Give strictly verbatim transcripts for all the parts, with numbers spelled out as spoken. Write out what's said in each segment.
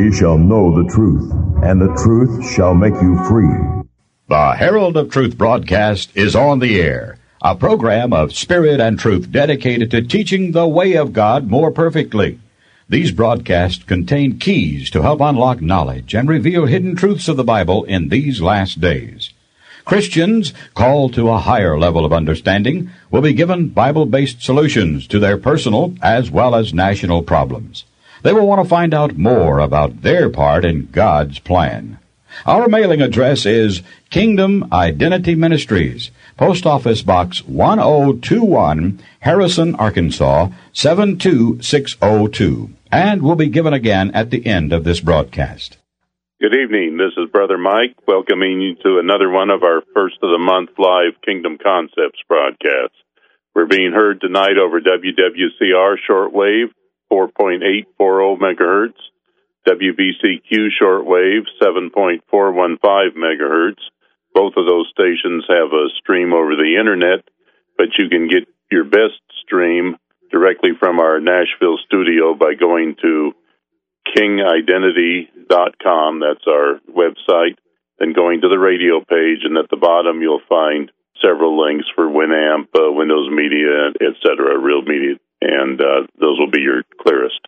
ye shall know the truth, and the truth shall make you free. The Herald of Truth broadcast is on the air, a program of spirit and truth dedicated to teaching the way of God more perfectly. These broadcasts contain keys to help unlock knowledge and reveal hidden truths of the Bible in these last days. Christians called to a higher level of understanding will be given Bible-based solutions to their personal as well as national problems. They will want to find out more about their part in God's plan. Our mailing address is Kingdom Identity Ministries, Post Office Box one oh two one, Harrison, Arkansas, seven two six oh two, and will be given again at the end of this broadcast. Good evening. This is Brother Mike, welcoming you to another one of our first of the month live Kingdom Concepts broadcasts. We're being heard tonight over W W C R shortwave, four point eight four oh megahertz, W B C Q shortwave, seven point four one five megahertz. Both of those stations have a stream over the internet, but you can get your best stream directly from our Nashville studio by going to king identity dot com. That's our website. Then going to the radio page, and at the bottom you'll find several links for Winamp, uh, Windows Media, et cetera, Real Media, and uh, those will be your clearest.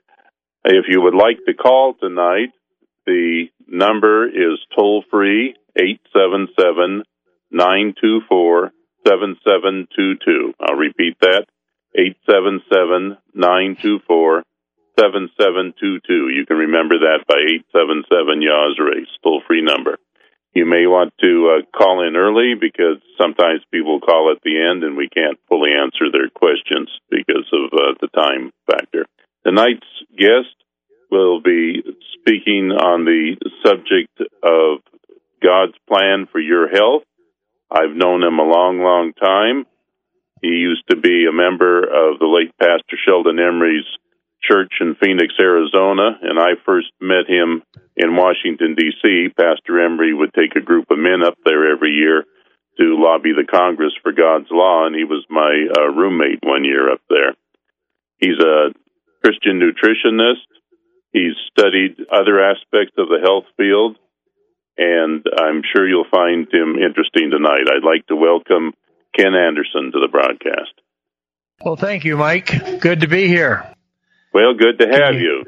If you would like to call tonight, the number is toll-free, eight seven seven, nine two four, seven seven two two. I'll repeat that, eight seven seven, nine two four, seven seven two two. You can remember that by eight seven seven Yah's Race, toll-free number. You may want to uh, call in early because sometimes people call at the end and we can't fully answer their questions because of uh, the time factor. Tonight's guest will be speaking on the subject of God's plan for your health. I've known him a long, long time. He used to be a member of the late Pastor Sheldon Emery's church in Phoenix, Arizona, and I first met him in Washington, D C Pastor Emery would take a group of men up there every year to lobby the Congress for God's law, and he was my uh, roommate one year up there. He's a Christian nutritionist. He's studied other aspects of the health field, and I'm sure you'll find him interesting tonight. I'd like to welcome Ken Anderson to the broadcast. Well, thank you, Mike. Good to be here. Well, good to have you.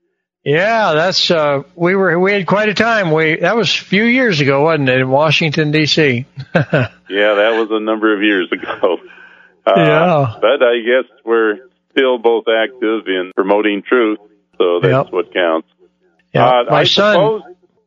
Yeah, that's uh, we were we had quite a time. We that was a few years ago, wasn't it, in Washington D C? Yeah, that was a number of years ago. Uh, yeah, but I guess we're still both active in promoting truth, so that's yep. what counts. Yeah, uh, my I son. Suppose,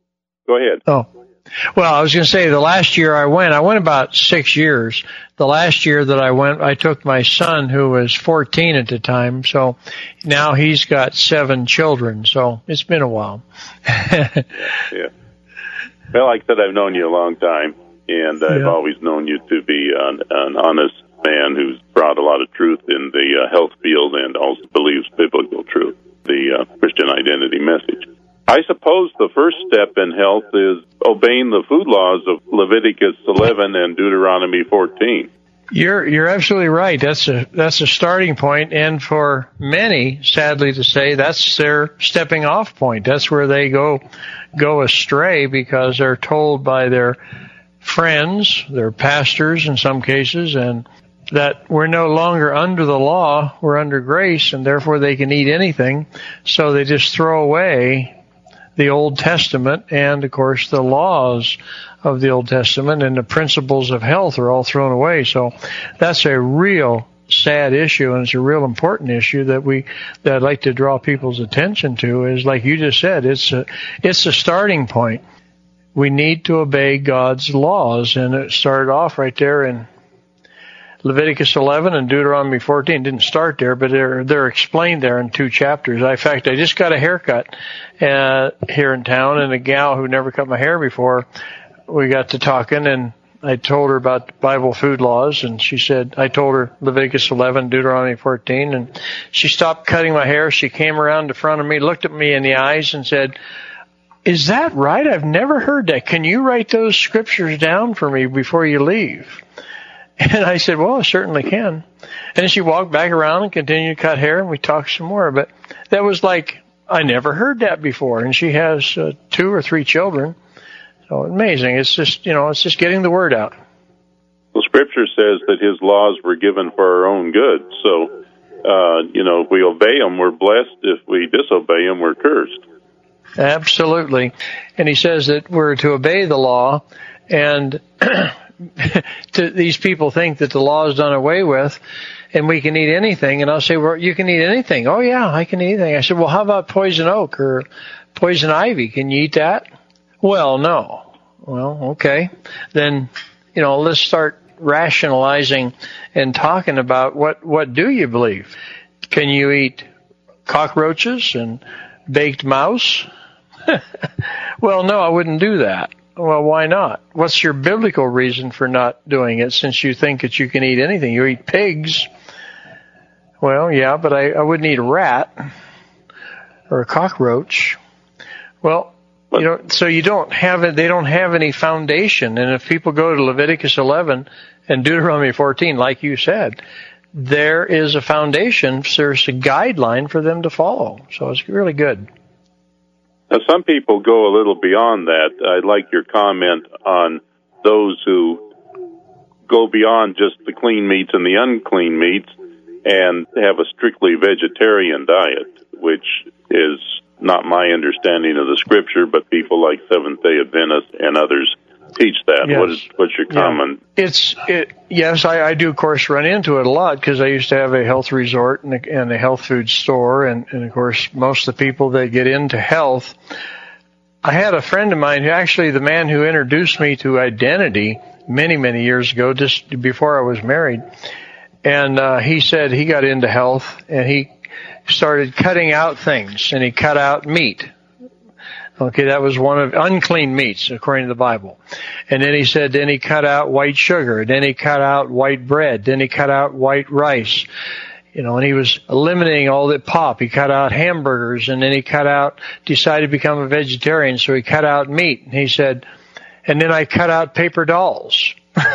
go ahead. Oh. Well, I was going to say the last year I went, I went about six years. The last year that I went, I took my son, who was fourteen at the time. So now he's got seven children. So it's been a while. yeah, yeah. Well, like I said, I've known you a long time, and I've yeah. always known you to be an, an honest man who's brought a lot of truth in the uh, health field and also believes biblical truth, the uh, Christian identity message. I suppose the first step in health is obeying the food laws of Leviticus eleven and Deuteronomy fourteen. You're you're absolutely right. That's a that's a starting point, and for many, sadly to say, that's their stepping off point. That's where they go go astray because they're told by their friends, their pastors in some cases, and that we're no longer under the law, we're under grace, and therefore they can eat anything. So they just throw away the Old Testament and, of course, the laws of the Old Testament and the principles of health are all thrown away. So that's a real sad issue, and it's a real important issue that we that I'd like to draw people's attention to. Is like you just said, it's a it's a starting point. We need to obey God's laws, and it started off right there in Leviticus eleven and Deuteronomy fourteen. Didn't start there, but they're they're explained there in two chapters. In fact, I just got a haircut uh, here in town, and a gal who never cut my hair before, we got to talking, and I told her about Bible food laws, and she said, I told her Leviticus eleven, Deuteronomy fourteen, and she stopped cutting my hair. She came around in front of me, looked at me in the eyes, and said, is that right? I've never heard that. Can you write those scriptures down for me before you leave? And I said, well, I certainly can. And then she walked back around and continued to cut hair, and we talked some more. But that was like I never heard that before. And she has uh, two or three children. So amazing. It's just, you know, it's just getting the word out. Well, Scripture says that his laws were given for our own good. So, uh, you know, if we obey them, we're blessed. If we disobey them, we're cursed. Absolutely. And he says that we're to obey the law, and to, these people think that the law is done away with and we can eat anything. And I'll say, well, you can eat anything. Oh, yeah, I can eat anything. I said, well, how about poison oak or poison ivy? Can you eat that? Well, no. Well, okay. Then, you know, let's start rationalizing and talking about what, what do you believe? Can you eat cockroaches and baked mouse? Well, no, I wouldn't do that. Well, why not? What's your biblical reason for not doing it, since you think that you can eat anything? You eat pigs. Well, yeah, but I, I wouldn't eat a rat or a cockroach. Well, you know, so you don't have it, they don't have any foundation. And if people go to Leviticus eleven and Deuteronomy fourteen, like you said, there is a foundation, there's a guideline for them to follow. So it's really good. Now, some people go a little beyond that. I'd like your comment on those who go beyond just the clean meats and the unclean meats and have a strictly vegetarian diet, which is not my understanding of the Scripture, but people like Seventh-day Adventists and others teach that. Yes. What is, what's your comment? Yeah. It's it, yes, I, I do, of course, run into it a lot because I used to have a health resort and a, and a health food store, and, and, of course, most of the people that get into health, I had a friend of mine who actually, the man who introduced me to identity many, many years ago, just before I was married, and uh, he said he got into health, and he started cutting out things, and he cut out meat. Okay, that was one of unclean meats, according to the Bible. And then he said, then he cut out white sugar, then he cut out white bread, then he cut out white rice. You know, and he was eliminating all that pop. He cut out hamburgers, and then he cut out, decided to become a vegetarian, so he cut out meat. And he said, and then I cut out paper dolls.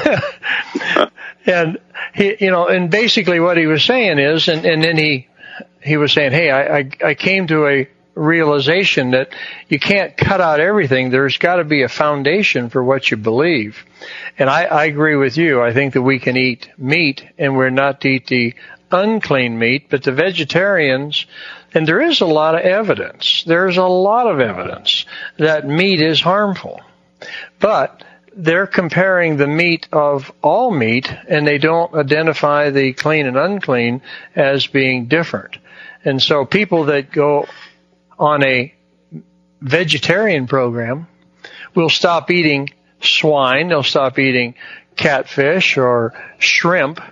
And he, you know, and basically what he was saying is, and, and then he, he was saying, hey, I, I, I came to a realization that you can't cut out everything. There's got to be a foundation for what you believe. And I, I agree with you. I think that we can eat meat, and we're not to eat the unclean meat, but the vegetarians, and there is a lot of evidence, there's a lot of evidence that meat is harmful. But they're comparing the meat of all meat, and they don't identify the clean and unclean as being different. And so people that go on a vegetarian program will stop eating swine, they'll stop eating catfish or shrimp,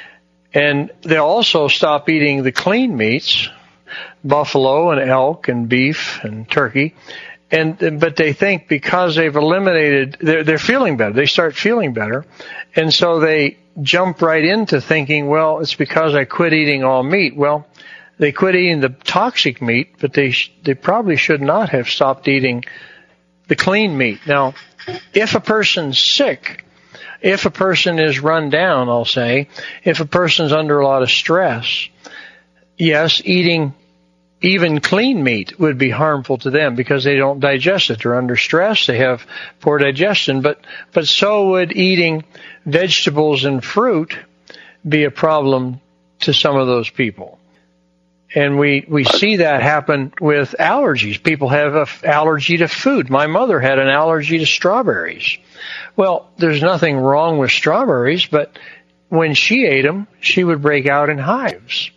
and they'll also stop eating the clean meats, buffalo and elk and beef and turkey. And but they think because they've eliminated, they're, they're feeling better. They start feeling better, and so they jump right into thinking, well, it's because I quit eating all meat. Well, they quit eating the toxic meat, but they sh- they probably should not have stopped eating the clean meat. Now, if a person's sick, if a person is run down, I'll say, if a person's under a lot of stress, yes, eating even clean meat would be harmful to them because they don't digest it. They're under stress. They have poor digestion. But, but so would eating vegetables and fruit be a problem to some of those people. And we, we see that happen with allergies. People have an allergy to food. My mother had an allergy to strawberries. Well, there's nothing wrong with strawberries, but when she ate them, she would break out in hives.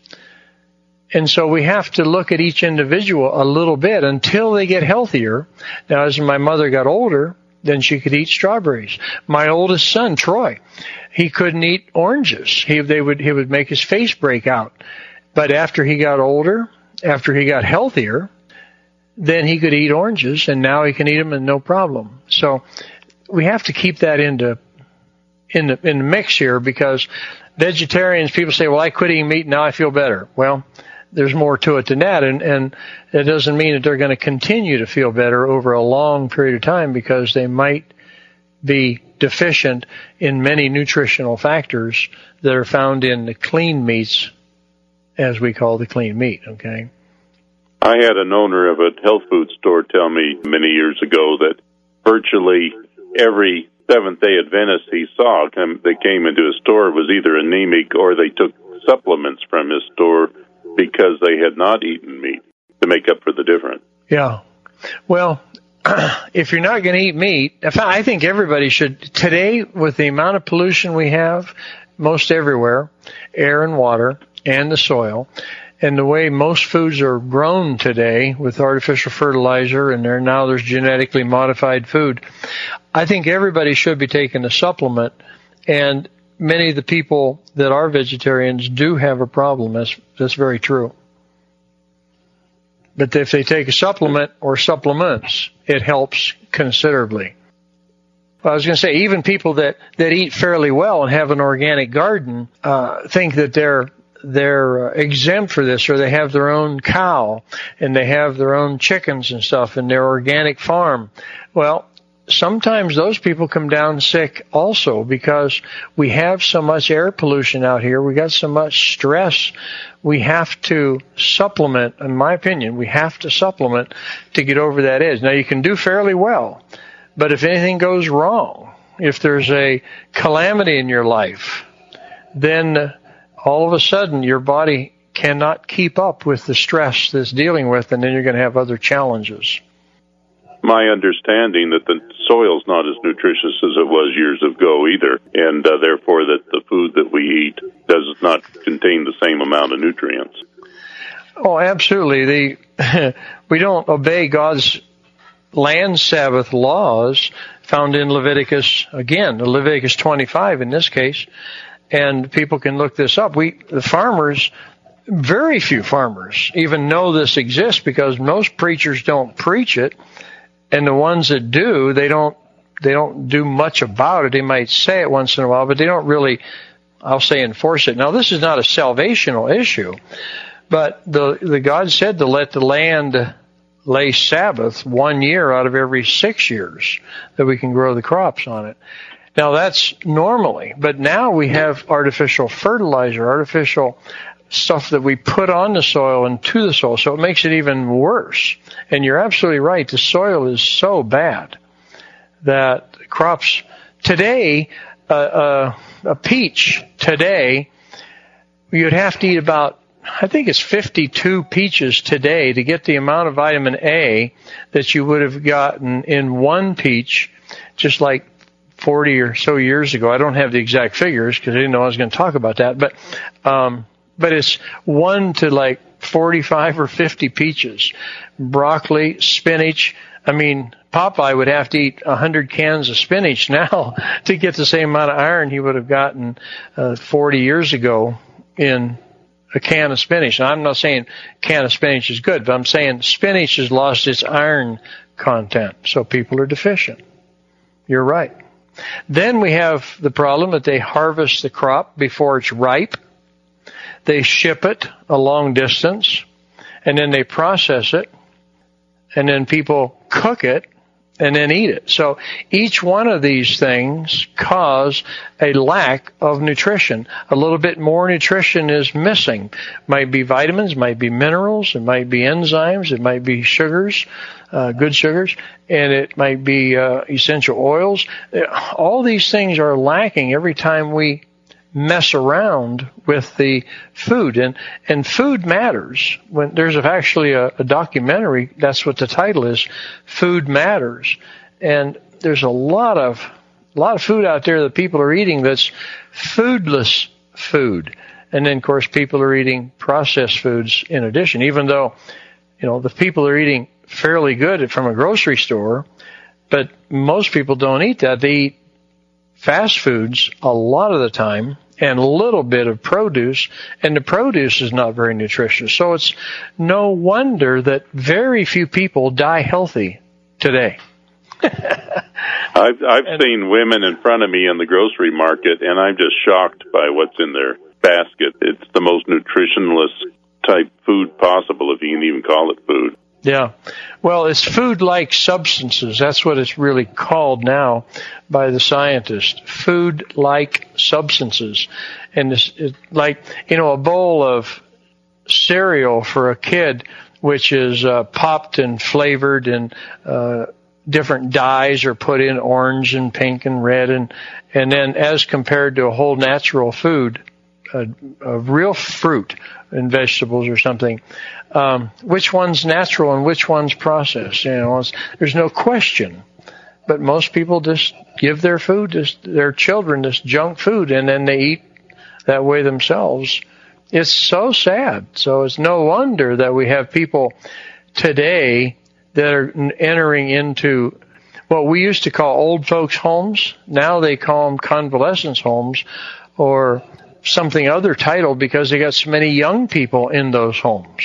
And so we have to look at each individual a little bit until they get healthier. Now, as my mother got older, then she could eat strawberries. My oldest son, Troy, he couldn't eat oranges. He, they would, he would make his face break out. But after he got older, after he got healthier, then he could eat oranges, and now he can eat them and no problem. So we have to keep that into in the in the mix here, because vegetarians, people say, well, I quit eating meat, now I feel better. Well, there's more to it than that, and, and it doesn't mean that they're going to continue to feel better over a long period of time, because they might be deficient in many nutritional factors that are found in the clean meats, as we call the clean meat, okay? I had an owner of a health food store tell me many years ago that virtually every Seventh-day Adventist he saw come, that came into his store was either anemic or they took supplements from his store because they had not eaten meat to make up for the difference. Yeah. Well, if you're not going to eat meat, I think everybody should. Today, with the amount of pollution we have, most everywhere, air and water and the soil, and the way most foods are grown today with artificial fertilizer, and there now there's genetically modified food, I think everybody should be taking a supplement, and many of the people that are vegetarians do have a problem. That's, that's very true. But if they take a supplement or supplements, it helps considerably. I was going to say, even people that, that eat fairly well and have an organic garden uh, think that they're they're exempt for this, or they have their own cow and they have their own chickens and stuff in their organic farm. Well, sometimes those people come down sick also because we have so much air pollution out here. We got so much stress. We have to supplement, in my opinion, we have to supplement to get over that edge. Now, you can do fairly well, but if anything goes wrong, if there's a calamity in your life, then all of a sudden your body cannot keep up with the stress that's dealing with, and then you're going to have other challenges. My understanding that the soil's not as nutritious as it was years ago either, and uh, therefore that the food that we eat does not contain the same amount of nutrients. Oh, absolutely. The we don't obey God's land Sabbath laws found in Leviticus, again, Leviticus twenty-five in this case, and people can look this up. We, the farmers, very few farmers even know this exists because most preachers don't preach it. And the ones that do, they don't they don't do much about it. They might say it once in a while, but they don't really, I'll say, enforce it. Now, this is not a salvational issue, but the the God said to let the land lay Sabbath one year out of every six years that we can grow the crops on it. Now, that's normally, but now we have artificial fertilizer, artificial stuff that we put on the soil and to the soil, so it makes it even worse. And you're absolutely right. The soil is so bad that crops today, uh, uh, a peach today, you'd have to eat about, I think it's fifty-two peaches today to get the amount of vitamin A that you would have gotten in one peach just like forty or so years ago. I don't have the exact figures because I didn't know I was going to talk about that, but um But it's one to like forty-five or fifty peaches, broccoli, spinach. I mean, Popeye would have to eat one hundred cans of spinach now to get the same amount of iron he would have gotten uh, forty years ago in a can of spinach. Now, I'm not saying a can of spinach is good, but I'm saying spinach has lost its iron content, so people are deficient. You're right. Then we have the problem that they harvest the crop before it's ripe. They ship it a long distance, and then they process it, and then people cook it, and then eat it. So each one of these things cause a lack of nutrition. A little bit more nutrition is missing. Might be vitamins, might be minerals, it might be enzymes, it might be sugars, uh, good sugars, and it might be uh, essential oils. All these things are lacking every time we mess around with the food, and and food matters. When there's actually a, a documentary, that's what the title is, Food Matters, and there's a lot of a lot of food out there that people are eating that's foodless food, and then of course people are eating processed foods in addition. Even though, you know, the people are eating fairly good from a grocery store, but most people don't eat that. They eat fast foods a lot of the time and a little bit of produce, and the produce is not very nutritious. So it's no wonder that very few people die healthy today. I've I've and, seen women in front of me in the grocery market, and I'm just shocked by what's in their basket. It's the most nutritionless type food possible, if you can even call it food. Yeah. Well, it's food-like substances. That's what it's really called now by the scientists. Food-like substances. And it's it, like, you know, a bowl of cereal for a kid which is uh, popped and flavored, and uh, different dyes are put in, orange and pink and red, and and then as compared to a whole natural food, a, a real fruit and vegetables or something, um, which one's natural and which one's processed? You know, it's, there's no question. But most people just give their food, to their children, this junk food, and then they eat that way themselves. It's so sad. So it's no wonder that we have people today that are entering into what we used to call old folks' homes. Now they call them convalescence homes or something other title, because they got so many young people in those homes.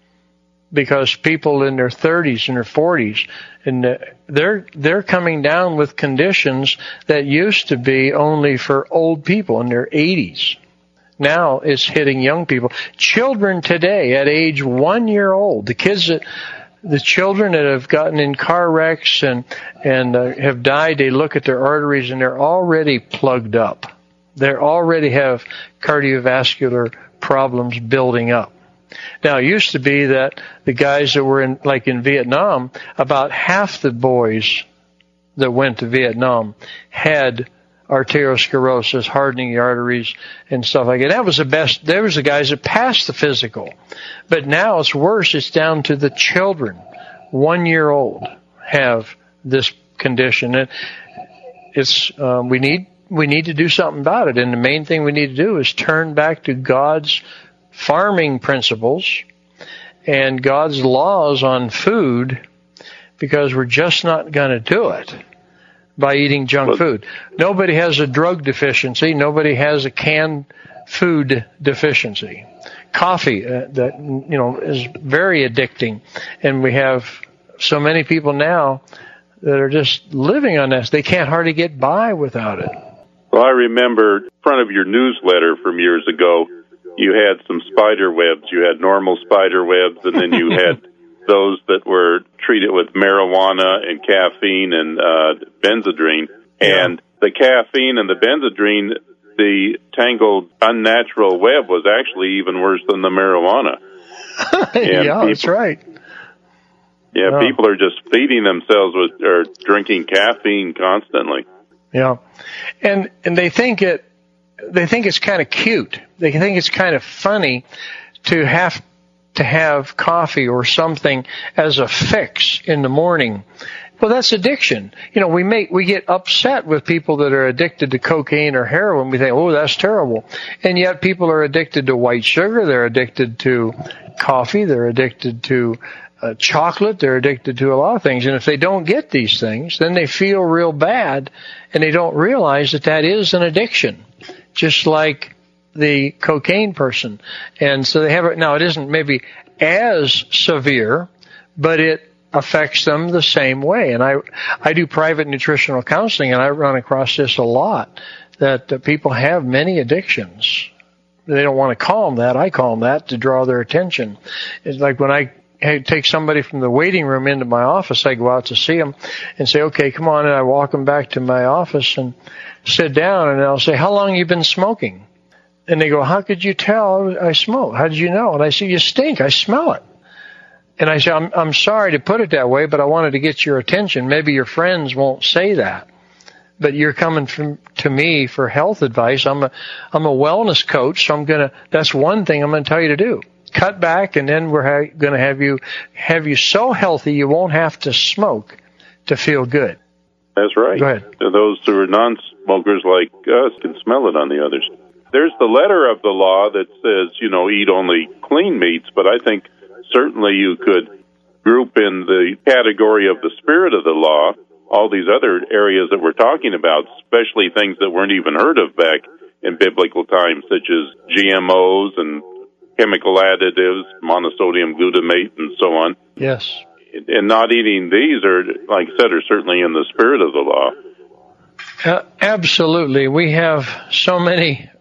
Because people in their thirties and their forties, and they're they're coming down with conditions that used to be only for old people in their eighties. Now it's hitting young people. Children today at age one year old, the kids that, the children that have gotten in car wrecks and, and uh, have died, they look at their arteries and they're already plugged up. They already have cardiovascular problems building up. Now, it used to be that the guys that were in, like in Vietnam, about half the boys that went to Vietnam had arteriosclerosis, hardening the arteries and stuff like that. That was the best. There was the guys that passed the physical. But now it's worse. It's down to the children, one year old, have this condition. And it's, um, we need, we need to do something about it. And the main thing we need to do is turn back to God's farming principles and God's laws on food, because we're just not going to do it by eating junk food. Nobody has a drug deficiency. Nobody has a canned food deficiency. Coffee, uh, that, you know, is very addicting. And we have so many people now that are just living on this. They can't hardly get by without it. Well, I remember in front of your newsletter from years ago, you had some spider webs. You had normal spider webs, and then you had those that were treated with marijuana and caffeine and uh, benzodrine. Yeah. And the caffeine and the benzodrine, the tangled unnatural web was actually even worse than the marijuana. yeah, people, that's right. Yeah, yeah, people are just feeding themselves with or drinking caffeine constantly. Yeah, and and they think it. They think it's kind of cute. They think it's kind of funny to have to have coffee or something as a fix in the morning. Well, that's addiction. You know, we make we get upset with people that are addicted to cocaine or heroin. We think, oh, that's terrible. And yet people are addicted to white sugar. They're addicted to coffee. They're addicted to uh, chocolate. They're addicted to a lot of things. And if they don't get these things, then they feel real bad, and they don't realize that that is an addiction, just like the cocaine person. And so they have it. Now, it isn't maybe as severe, but it affects them the same way. And I, I do private nutritional counseling, and I run across this a lot, that uh, people have many addictions. They don't want to call them that. I call them that to draw their attention. It's like when I hey, take somebody from the waiting room into my office, I go out to see them and say, okay, come on. And I walk them back to my office and sit down, and I'll say, how long have you been smoking? And they go, how could you tell I smoke? How did you know? And I say, you stink. I smell it. And I say, I'm, I'm sorry to put it that way, but I wanted to get your attention. Maybe your friends won't say that, but you're coming from, to me for health advice. I'm a, I'm a wellness coach, so I'm gonna, that's one thing I'm gonna tell you to do. Cut back, and then we're ha- gonna have you, have you so healthy you won't have to smoke to feel good. That's right. Go ahead. Those who are non-smokers like us can smell it on the others. There's the letter of the law that says, you know, eat only clean meats, but I think certainly you could group in the category of the spirit of the law all these other areas that we're talking about, especially things that weren't even heard of back in biblical times, such as G M Os and chemical additives, monosodium glutamate, and so on. Yes. And not eating these are, like I said, are certainly in the spirit of the law. Uh, absolutely. We have so many,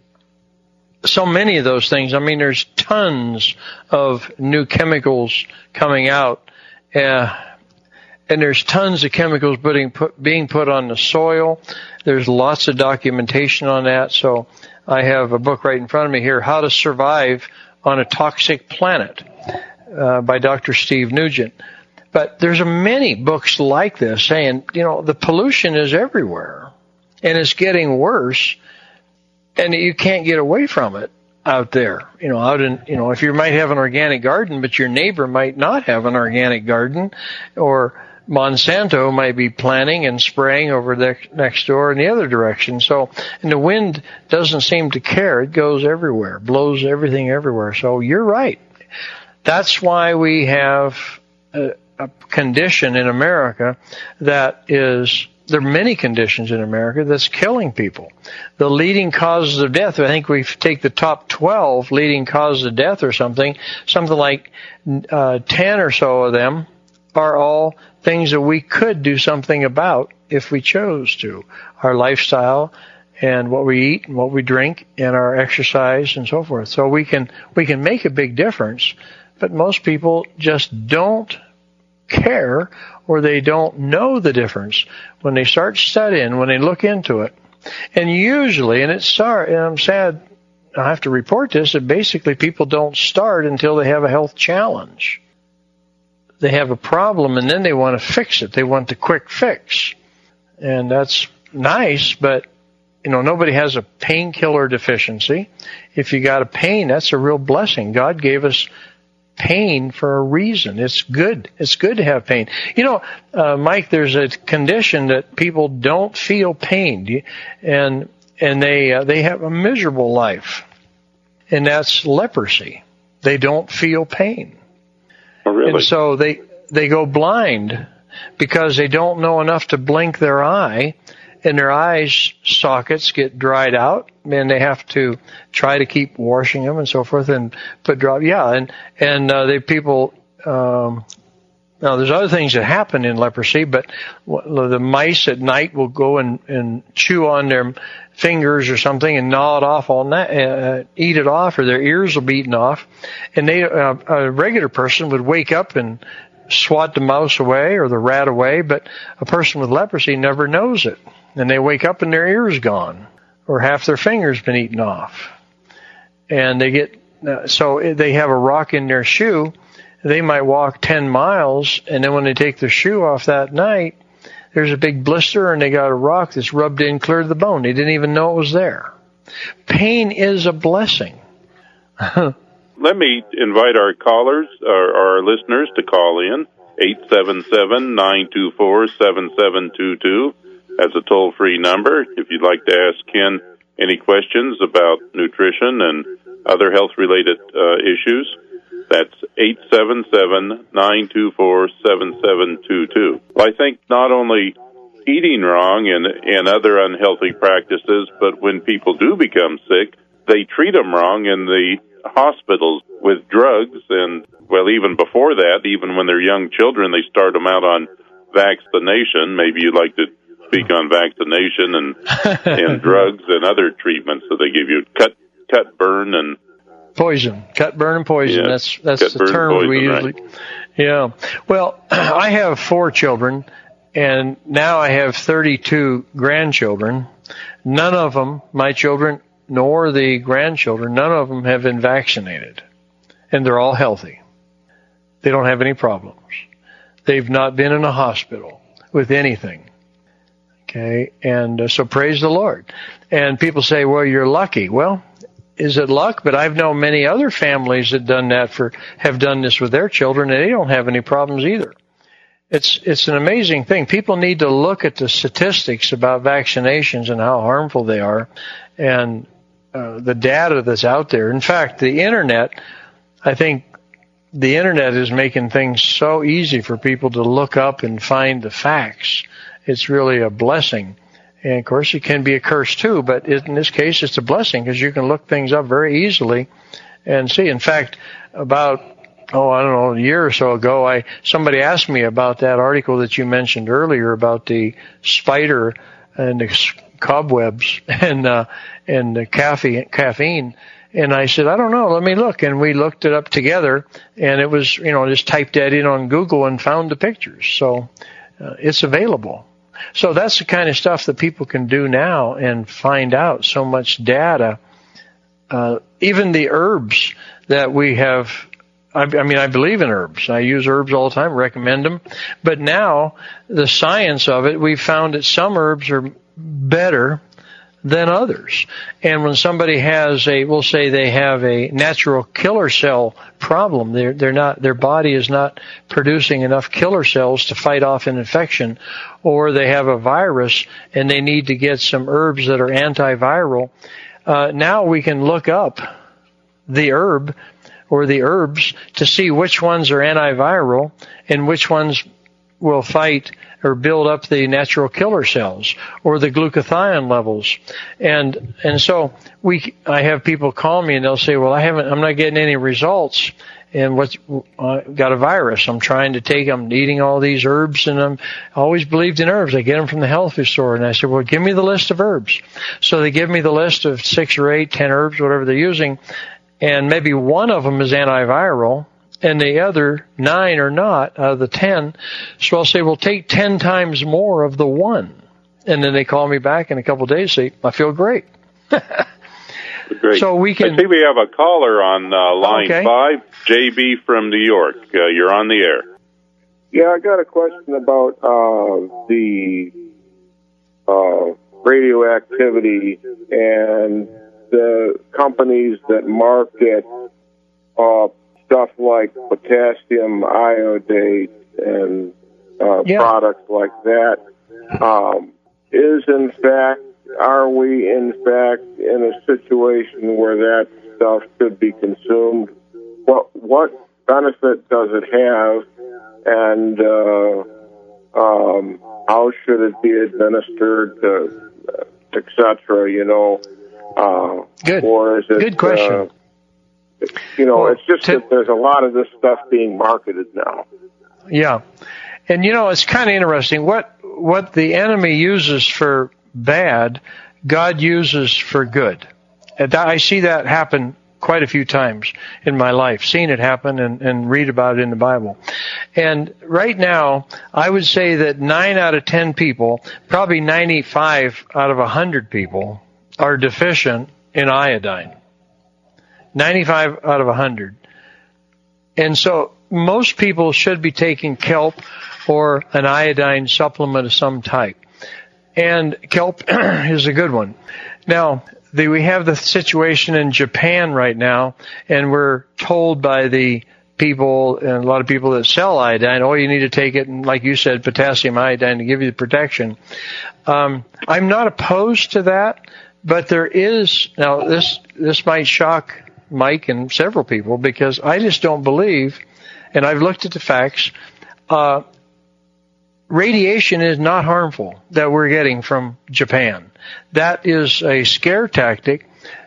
so many of those things. I mean, there's tons of new chemicals coming out, uh, and there's tons of chemicals being put, being put on the soil. There's lots of documentation on that. So I have a book right in front of me here, How to Survive on a Toxic Planet. uh, by Doctor Steve Nugent. But there's many books like this saying, you know, the pollution is everywhere, and it's getting worse, and you can't get away from it out there. You know, out in, you know, if you might have an organic garden, but your neighbor might not have an organic garden, or Monsanto might be planting and spraying over there next door in the other direction. So, and the wind doesn't seem to care. It goes everywhere, blows everything everywhere. So you're right. That's why we have a, a condition in America that is, there are many conditions in America that's killing people. The leading causes of death, I think we take the top twelve leading causes of death or something, something like uh, ten or so of them are all things that we could do something about if we chose to. Our lifestyle and what we eat and what we drink and our exercise and so forth. So we can we can make a big difference, but most people just don't care, or they don't know the difference when they start studying, when they look into it. And usually, and it's sorry, and I'm sad I have to report this, that basically people don't start until they have a health challenge. They have a problem and then they want to fix it. They want the quick fix. And that's nice, but you know, nobody has a painkiller deficiency. If you got a pain, that's a real blessing. God gave us pain for a reason. It's good. It's good to have pain. You know, uh, Mike, there's a condition that people don't feel pain, and and they uh, they have a miserable life, and that's leprosy. They don't feel pain. Oh, really? And so they they go blind because they don't know enough to blink their eye, and their eyes sockets get dried out, and they have to try to keep washing them and so forth, and put drop. Yeah, and and uh, they people. Um, now, there's other things that happen in leprosy, but the mice at night will go and, and chew on their fingers or something and gnaw it off all night, uh, eat it off, or their ears will be eaten off. And they, uh, a regular person would wake up and swat the mouse away or the rat away, but a person with leprosy never knows it. And they wake up and their ear's gone, or half their finger's been eaten off. And they get, uh, so they have a rock in their shoe. They might walk ten miles, and then when they take their shoe off that night, there's a big blister, and they got a rock that's rubbed in clear to the bone. They didn't even know it was there. Pain is a blessing. Let me invite our callers, or our listeners, to call in. eight seven seven, nine two four, seven seven two two as a toll-free number if you'd like to ask Ken any questions about nutrition and other health-related uh, issues. That's eight seven seven, nine two four, seven seven two two. Well, I think not only eating wrong and, and other unhealthy practices, but when people do become sick, they treat them wrong in the hospitals with drugs. And, well, even before that, even when they're young children, they start them out on vaccination. Maybe you'd like to speak on vaccination and, and drugs and other treatments that they give you. Cut, cut, burn, and poison, cut, burn, and poison. Yeah. That's that's cut, the burn, term poison, we usually. Right. Yeah. Well, I have four children, and now I have thirty-two grandchildren. None of them, my children, nor the grandchildren, none of them have been vaccinated, and they're all healthy. They don't have any problems. They've not been in a hospital with anything. Okay, and uh, so praise the Lord. And people say, well, you're lucky. Well, is it luck? But I've known many other families that done that for have done this with their children, and they don't have any problems either. It's it's an amazing thing. People need to look at the statistics about vaccinations and how harmful they are, and uh, the data that's out there. In fact, the internet, I think the internet is making things so easy for people to look up and find the facts. It's really a blessing. And, of course, it can be a curse, too, but in this case, it's a blessing because you can look things up very easily and see. In fact, about, oh, I don't know, a year or so ago, I somebody asked me about that article that you mentioned earlier about the spider and the cobwebs and, uh, and the caffeine, caffeine. And I said, I don't know, let me look. And we looked it up together, and it was, you know, just typed that in on Google and found the pictures. So uh, it's available. So that's the kind of stuff that people can do now and find out so much data. Uh, even the herbs that we have I, I mean, I believe in herbs. I use herbs all the time, recommend them. But now, the science of it, we've found that some herbs are better than others. And when somebody has a, we'll say they have a natural killer cell problem, they're, they're not, their body is not producing enough killer cells to fight off an infection, or they have a virus and they need to get some herbs that are antiviral. Uh, now we can look up the herb or the herbs to see which ones are antiviral and which ones will fight or build up the natural killer cells or the glutathione levels. And, and so we, I have people call me and they'll say, well, I haven't, I'm not getting any results. And what's, I got a virus. I'm trying to take, I'm eating all these herbs, and I'm I always believed in herbs. I get them from the health food store. And I said, well, give me the list of herbs. So they give me the list of six or eight, ten herbs, whatever they're using. And maybe one of them is antiviral, and the other nine are not, out of the ten. So I'll say, well, take ten times more of the one. And then they call me back in a couple of days and say, I feel great. Great. So we can. I see we have a caller on uh, line okay. five, J B from New York. Uh, you're on the air. Yeah, I got a question about uh, the uh, radioactivity and the companies that market uh, stuff like potassium iodate and uh, yeah. products like that. Um, is in fact, are we in fact in a situation where that stuff could be consumed? What what benefit does it have, and uh, um, how should it be administered, uh, et cetera? You know, uh, good. Or is it good question? Uh, you know, well, it's just to, that there's a lot of this stuff being marketed now. Yeah, and you know, it's kind of interesting. What what the enemy uses for bad, God uses for good. And I see that happen quite a few times in my life, seen it happen and, and read about it in the Bible. And right now, I would say that nine out of ten people, probably ninety-five out of one hundred people, are deficient in iodine. ninety-five out of one hundred. And so most people should be taking kelp or an iodine supplement of some type. And kelp is a good one. Now, the, we have the situation in Japan right now, and we're told by the people, and a lot of people that sell iodine, oh, you need to take it, and like you said, potassium iodine to give you the protection. Um, I'm not opposed to that, but there is, now this, this might shock Mike and several people, because I just don't believe, and I've looked at the facts, uh, radiation is not harmful that we're getting from Japan. That is a scare tactic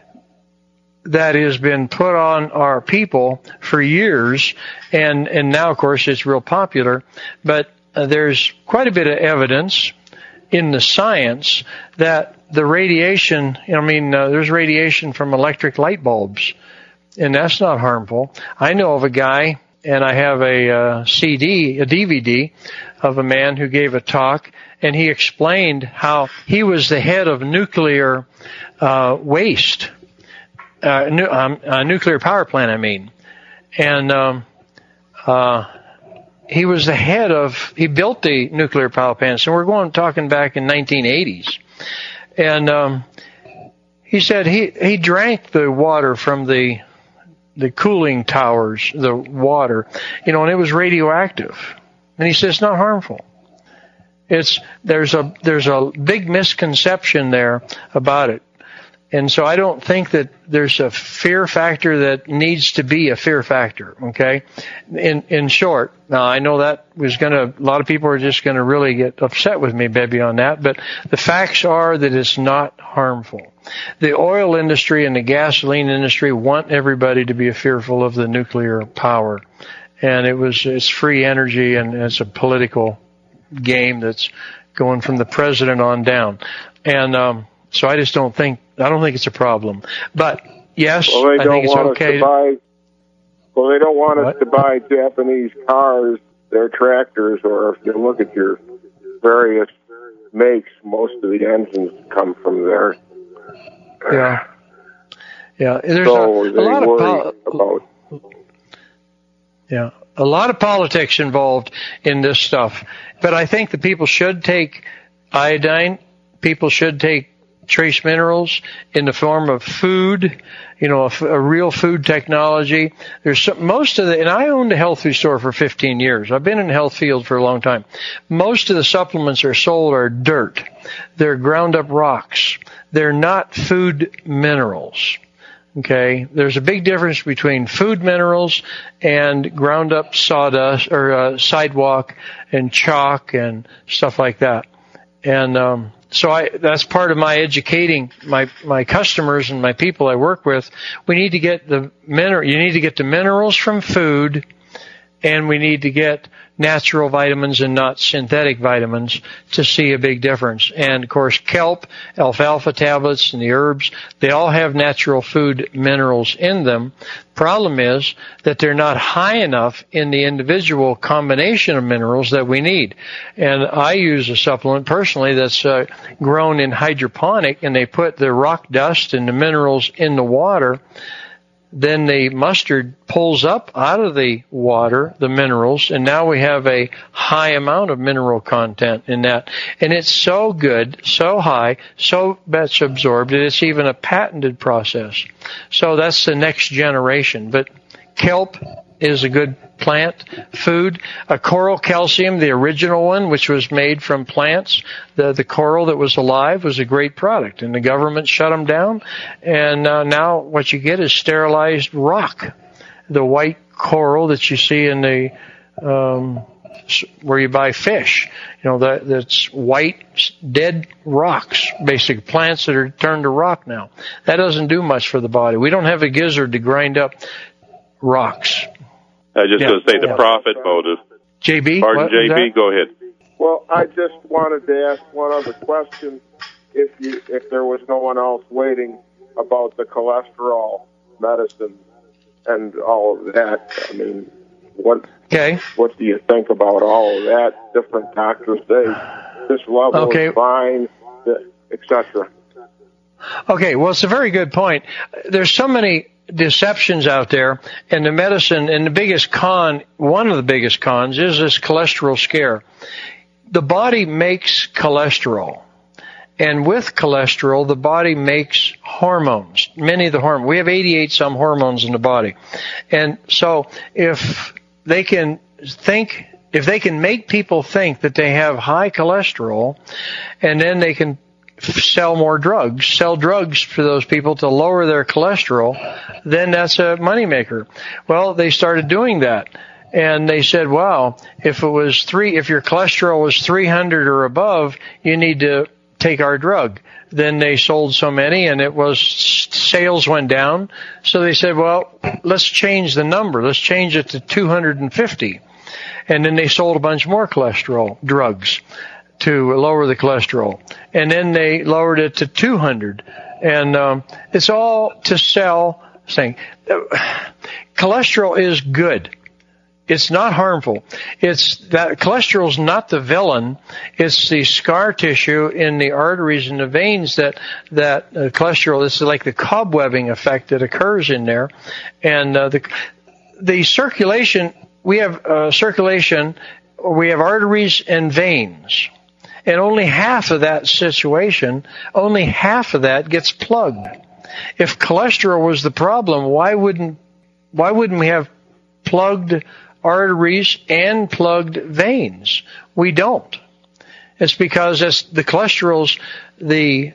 that has been put on our people for years, and, and now, of course, it's real popular. But uh, there's quite a bit of evidence in the science that the radiation, I mean, uh, there's radiation from electric light bulbs, and that's not harmful. I know of a guy, and I have a uh, C D, a D V D, of a man who gave a talk, and he explained how he was the head of nuclear uh, waste, uh, nu- um, a nuclear power plant, I mean. And um, uh, he was the head of, he built the nuclear power plants, and we're going talking back in nineteen eighties. And um, he said he, he drank the water from the the cooling towers, the water, you know, and it was radioactive. And he says it's not harmful. It's there's a there's a big misconception there about it. And so I don't think that there's a fear factor that needs to be a fear factor, okay? In in short, now I know that was going to, a lot of people are just going to really get upset with me, baby, on that, but the facts are that it's not harmful. The oil industry and the gasoline industry want everybody to be fearful of the nuclear power. And it was, it's free energy, and it's a political game that's going from the president on down. And, um, so I just don't think, I don't think it's a problem. But yes, well, they I don't think it's want okay. Us to buy, well, they don't want what? us to buy Japanese cars, their tractors, or if you look at your various makes, most of the engines come from there. Yeah. Yeah. There's so a, they a lot worry of, pol- about. Yeah. A lot of politics involved in this stuff. But I think that people should take iodine. People should take trace minerals in the form of food, you know, a, a real food technology. There's some, most of the, and I owned a health food store for fifteen years. I've been in the health field for a long time. Most of the supplements that are sold are dirt. They're ground up rocks. They're not food minerals. Okay, there's a big difference between food minerals and ground up sawdust or uh, sidewalk and chalk and stuff like that. And um, so I, that's part of my educating my my customers and my people I work with. We need to get the mineral. You need to get the minerals from food, and we need to get natural vitamins and not synthetic vitamins to see a big difference. And, of course, kelp, alfalfa tablets, and the herbs, they all have natural food minerals in them. Problem is that they're not high enough in the individual combination of minerals that we need. And I use a supplement personally that's uh, grown in hydroponic, and they put the rock dust and the minerals in the water. Then the mustard pulls up out of the water the minerals, and now we have a high amount of mineral content in that. And it's so good, so high, so much absorbed that it's even a patented process. So that's the next generation. But kelp is a good plant food. A coral calcium, the original one, which was made from plants, the the coral that was alive was a great product, and the government shut them down. And uh, now what you get is sterilized rock, the white coral that you see in the um, where you buy fish. You know, that that's white, dead rocks, basically plants that are turned to rock now. That doesn't do much for the body. We don't have a gizzard to grind up rocks. I just yeah. going to say the yeah. profit motive. J B? Pardon, what, J B, go ahead. Well, I just wanted to ask one other question. If you, if there was no one else waiting, about the cholesterol medicine and all of that. I mean, what okay. what do you think about all of that? Different doctors say this level okay. is fine, et cetera. Okay, well, it's a very good point. There's so many deceptions out there, and the medicine, and the biggest con, one of the biggest cons, is this cholesterol scare. The body makes cholesterol, and with cholesterol, the body makes hormones, many of the hormones. We have eighty-eight some hormones in the body. And so if they can think, if they can make people think that they have high cholesterol, and then they can sell more drugs, sell drugs for those people to lower their cholesterol, then that's a moneymaker. Well, they started doing that. And they said, wow, if it was three, if your cholesterol was three hundred or above, you need to take our drug. Then they sold so many, and it was, sales went down. So they said, well, let's change the number. Let's change it to two hundred fifty. And then they sold a bunch more cholesterol drugs to lower the cholesterol. And then they lowered it to two hundred. And um, it's all to sell, saying, cholesterol is good. It's not harmful. It's that cholesterol's not the villain. It's the scar tissue in the arteries and the veins that that uh, cholesterol. This is like the cobwebbing effect that occurs in there, and uh, the the circulation. We have uh, circulation. We have arteries and veins, and only half of that situation, only half of that gets plugged. If cholesterol was the problem, why wouldn't why wouldn't we have plugged arteries and plugged veins? We don't. It's because it's the cholesterol's the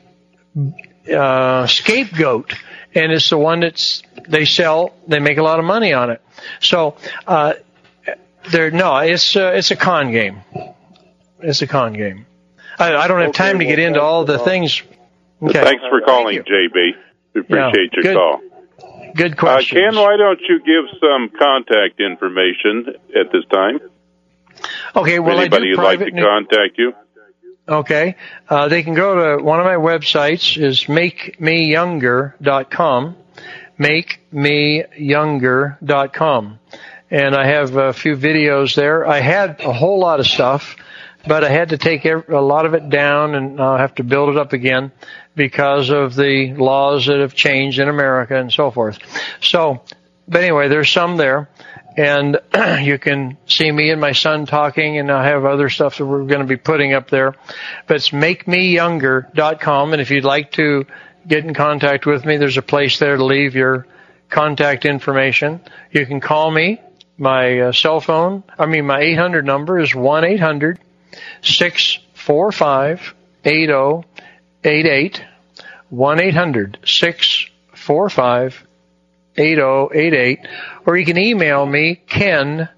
uh, scapegoat, and it's the one that's they sell. They make a lot of money on it. So, uh, there. No, it's uh, it's a con game. It's a con game. I, I don't have okay, time to well, get into all the things. Okay. Thanks for calling, Thank J B. We appreciate yeah, your good, call. Good Uh, question. Ken, why don't you give some contact information at this time? Okay, well, Anybody I do who'd like to private contact you? Okay. Uh, they can go to one of my websites is make me younger dot com, make me younger dot com. And I have a few videos there. I had a whole lot of stuff, but I had to take every, a lot of it down, and I'll have to build it up again because of the laws that have changed in America and so forth. So but anyway, there's some there. And you can see me and my son talking, and I have other stuff that we're going to be putting up there. But it's make me younger dot com, and if you'd like to get in contact with me, there's a place there to leave your contact information. You can call me. My uh, cell phone, I mean my eight hundred number is one eight hundred six four five eight zero eight eight, one eight hundred six four five eight zero eight eight, or you can email me, Ken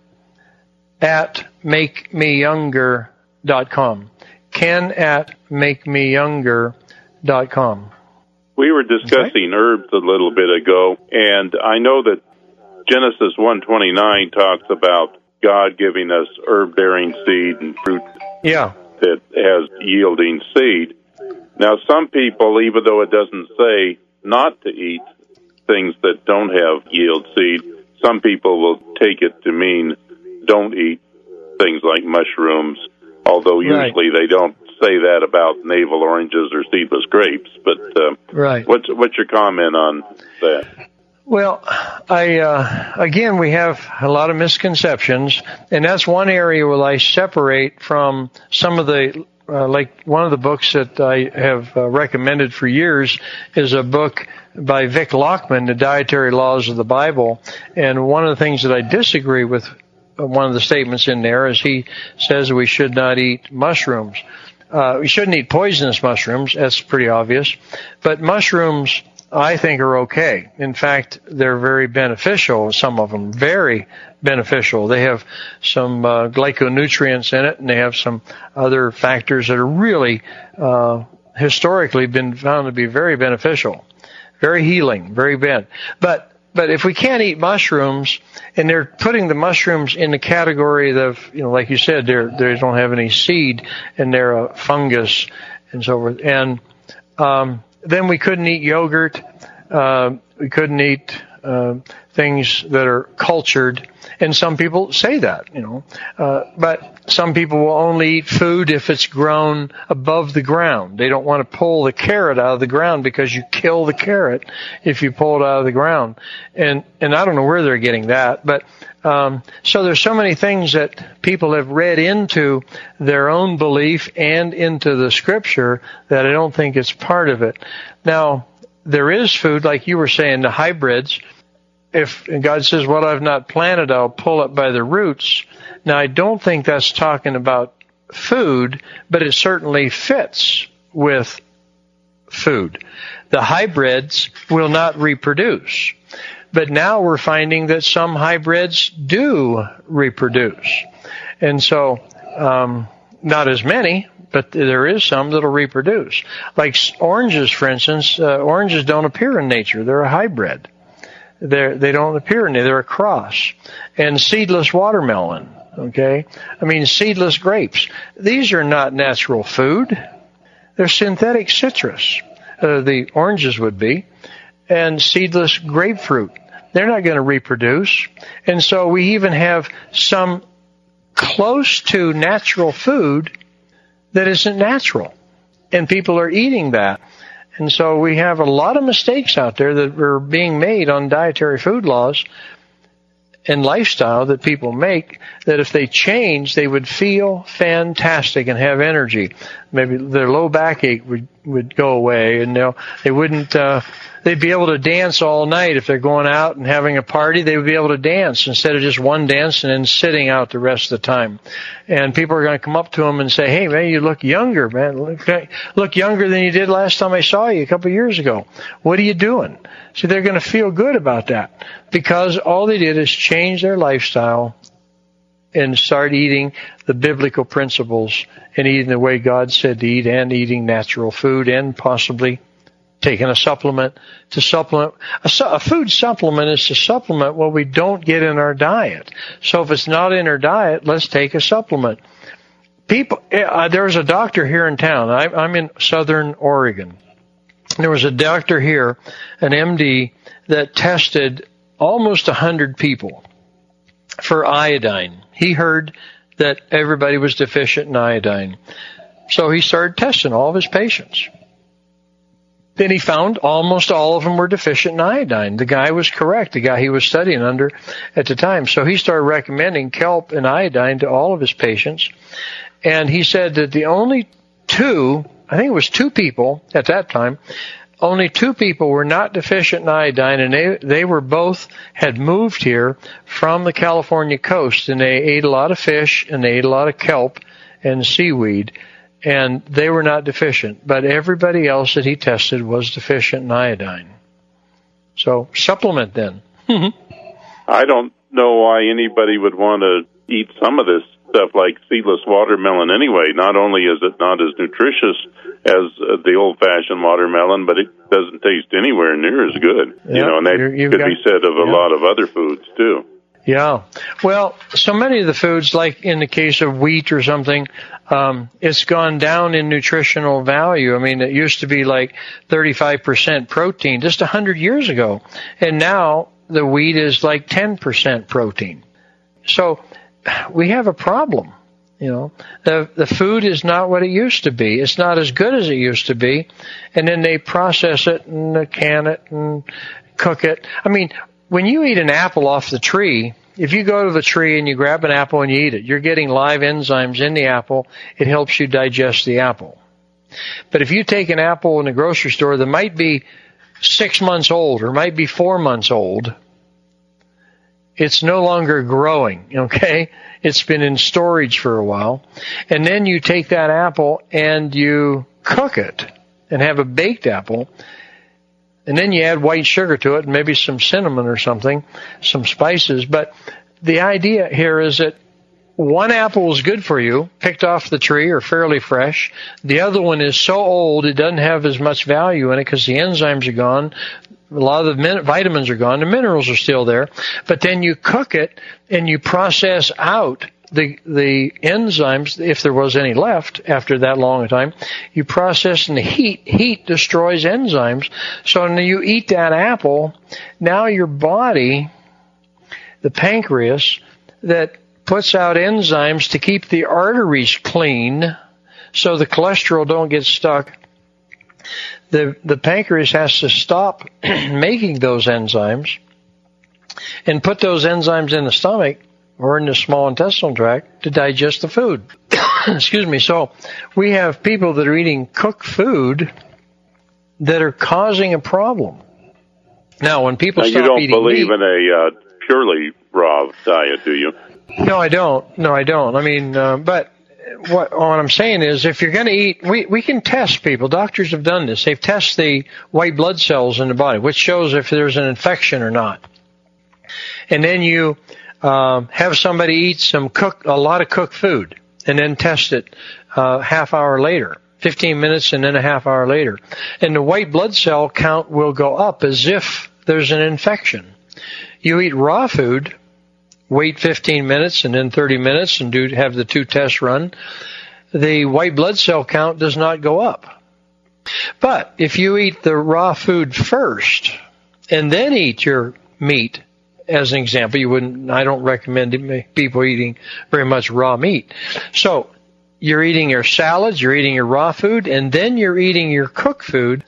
at make me younger dot com. Ken at make me younger dot com. We were discussing okay. herbs a little bit ago, and I know that Genesis one twenty-nine talks about God giving us herb-bearing seed and fruit yeah. that has yielding seed. Now, some people, even though it doesn't say not to eat things that don't have yield seed, some people will take it to mean don't eat things like mushrooms, although usually right. they don't say that about navel oranges or seedless grapes. But uh, right. what's what's your comment on that? Well, I uh, again, we have a lot of misconceptions, and that's one area where I separate from some of the, uh, like one of the books that I have uh, recommended for years is a book by Vic Lockman, The Dietary Laws of the Bible. And one of the things that I disagree with, uh, one of the statements in there is he says we should not eat mushrooms. Uh, we shouldn't eat poisonous mushrooms. That's pretty obvious. But mushrooms, I think, are okay. In fact, they're very beneficial, some of them, very beneficial. They have some uh, glyconutrients in it, and they have some other factors that are really uh, historically been found to be very beneficial, very healing, very bad. But but if we can't eat mushrooms, and they're putting the mushrooms in the category of, you know, like you said, they're, they don't have any seed, and they're a fungus, and so forth, and um then we couldn't eat yogurt. Uh, we couldn't eat uh, things that are cultured. And some people say that, you know. Uh, but some people will only eat food if it's grown above the ground. They don't want to pull the carrot out of the ground because you kill the carrot if you pull it out of the ground. And and I don't know where they're getting that, but Um, so there's so many things that people have read into their own belief and into the scripture that I don't think it's part of it. Now, there is food, like you were saying, the hybrids. If God says, what I've not planted, I'll pull it by the roots. Now, I don't think that's talking about food, but it certainly fits with food. The hybrids will not reproduce. But now we're finding that some hybrids do reproduce. And so, um, not as many, but there is some that'll reproduce. Like oranges, for instance, uh, oranges don't appear in nature. They're a hybrid. They're, they don't appear in nature. They're a cross. And seedless watermelon, okay? I mean, seedless grapes. These are not natural food. They're synthetic citrus. Uh, the oranges would be. And seedless grapefruit. They're not going to reproduce. And so we even have some close to natural food that isn't natural. And people are eating that. And so we have a lot of mistakes out there that are being made on dietary food laws and lifestyle that people make, that if they change, they would feel fantastic and have energy. Maybe their low backache would, would go away, and they'll, they wouldn't, uh, they'd be able to dance all night. If they're going out and having a party, they would be able to dance instead of just one dance and then sitting out the rest of the time. And people are going to come up to them and say, hey, man, you look younger, man. Look, look younger than you did last time I saw you a couple of years ago. What are you doing? So they're going to feel good about that because all they did is change their lifestyle and start eating the biblical principles and eating the way God said to eat and eating natural food and possibly taking a supplement to supplement. A, su- a food supplement is to supplement what we don't get in our diet. So if it's not in our diet, let's take a supplement. People, uh, there was a doctor here in town. I, I'm in Southern Oregon. There was a doctor here, an M D, that tested almost one hundred people for iodine. He heard that everybody was deficient in iodine. So he started testing all of his patients. then he found almost all of them were deficient in iodine. The guy was correct, the guy he was studying under at the time. So he started recommending kelp and iodine to all of his patients. And he said that the only two, I think it was two people at that time, only two people were not deficient in iodine, and they, they were both had moved here from the California coast, and they ate a lot of fish, and they ate a lot of kelp and seaweed, and they were not deficient. But everybody else that he tested was deficient in iodine. So supplement then. I don't know why anybody would want to eat some of this stuff like seedless watermelon anyway. Not only is it not as nutritious as uh, the old-fashioned watermelon, but it doesn't taste anywhere near as good. Yep. You know, and that could got, be said of a yeah. lot of other foods too. Yeah. Well, so many of the foods, like in the case of wheat or something, um, it's gone down in nutritional value. I mean, it used to be like thirty-five percent protein just one hundred years ago, and now the wheat is like ten percent protein. So we have a problem. You know, the the food is not what it used to be. It's not as good as it used to be, and then they process it and can it and cook it. I mean, when you eat an apple off the tree, if you go to the tree and you grab an apple and you eat it, you're getting live enzymes in the apple. It helps you digest the apple. But if you take an apple in the grocery store that might be six months old or might be four months old, it's no longer growing, okay? It's been in storage for a while. And then you take that apple and you cook it and have a baked apple. And then you add white sugar to it and maybe some cinnamon or something, some spices. But the idea here is that one apple is good for you, picked off the tree or fairly fresh. The other one is so old it doesn't have as much value in it because the enzymes are gone. A lot of the min- vitamins are gone. The minerals are still there. But then you cook it and you process out the the enzymes, if there was any left after that long a time. You process in the heat. Heat destroys enzymes. So when you eat that apple, now your body, the pancreas, that puts out enzymes to keep the arteries clean so the cholesterol don't get stuck. The, the pancreas has to stop making those enzymes and put those enzymes in the stomach or in the small intestinal tract to digest the food. Excuse me. So we have people that are eating cooked food that are causing a problem. Now, when people now, stop you don't eating believe meat, in a uh, purely raw diet, do you? No, I don't. No, I don't. I mean, uh, but what, what I'm saying is if you're going to eat, we, we can test people. Doctors have done this. They've tested the white blood cells in the body, which shows if there's an infection or not. And then you uh, have somebody eat some cook, a lot of cooked food, and then test it uh, half hour later, fifteen minutes, and then a half hour later. And the white blood cell count will go up as if there's an infection. You eat raw food, wait fifteen minutes and then thirty minutes and do have the two tests run, the white blood cell count does not go up. But if you eat the raw food first and then eat your meat, as an example, you wouldn't, I don't recommend people eating very much raw meat. So you're eating your salads, you're eating your raw food, and then you're eating your cooked food,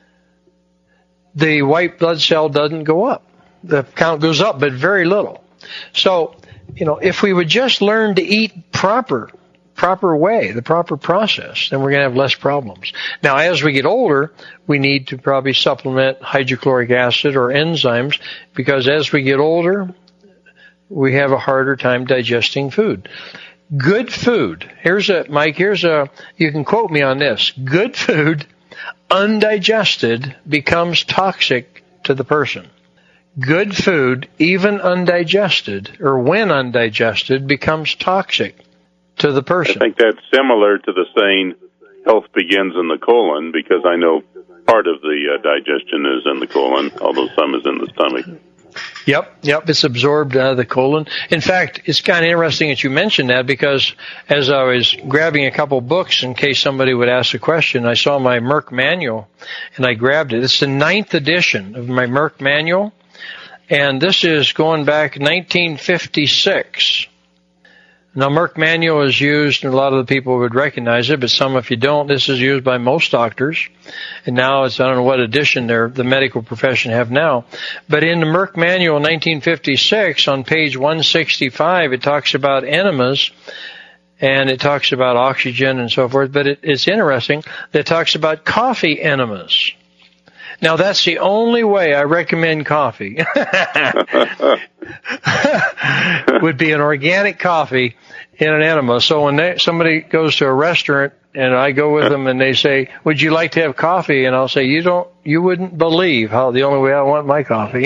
the white blood cell doesn't go up. The count goes up, but very little. So, you know, if we would just learn to eat proper, proper way, the proper process, then we're going to have less problems. Now, as we get older, we need to probably supplement hydrochloric acid or enzymes because as we get older, we have a harder time digesting food. Good food. Here's a, Mike, here's a, you can quote me on this. Good food, undigested, becomes toxic to the person. Good food, even undigested, or when undigested, becomes toxic to the person. I think that's similar to the saying, health begins in the colon, because I know part of the uh, digestion is in the colon, although some is in the stomach. Yep, yep, it's absorbed out of the colon. In fact, it's kind of interesting that you mentioned that because as I was grabbing a couple books in case somebody would ask a question, I saw my Merck manual and I grabbed it. It's the ninth edition of my Merck manual. And this is going back nineteen fifty-six. Now, Merck Manual is used, and a lot of the people would recognize it, but some, if you don't, this is used by most doctors. And now it's, I don't know what edition they're, the medical profession have now. But in the Merck Manual nineteen fifty-six, on page one sixty-five, it talks about enemas, and it talks about oxygen and so forth. But it, it's interesting that it talks about coffee enemas. Now, that's the only way I recommend coffee. Would be an organic coffee in an enema. So when they, somebody goes to a restaurant and I go with them and they say, "Would you like to have coffee?" And I'll say, "You don't, you wouldn't believe how the only way I want my coffee."